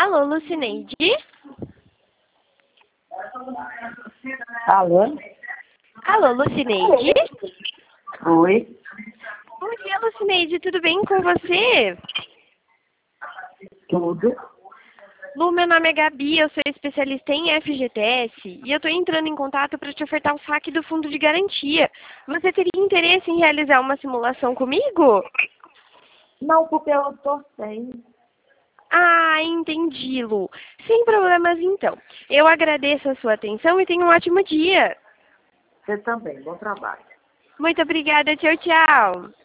Alô, Lucineide? Alô? Alô, Lucineide? Oi? Bom dia, Lucineide, tudo bem com você? Tudo? Lu, meu nome é Gabi, eu sou especialista em FGTS e eu estou entrando em contato para te ofertar o saque do fundo de garantia. Você teria interesse em realizar uma simulação comigo? Não, porque eu tô sem. Ah, entendi, Lu. Sem problemas, então. Eu agradeço a sua atenção e tenha um ótimo dia. Você também. Bom trabalho. Muito obrigada, tchau, tchau.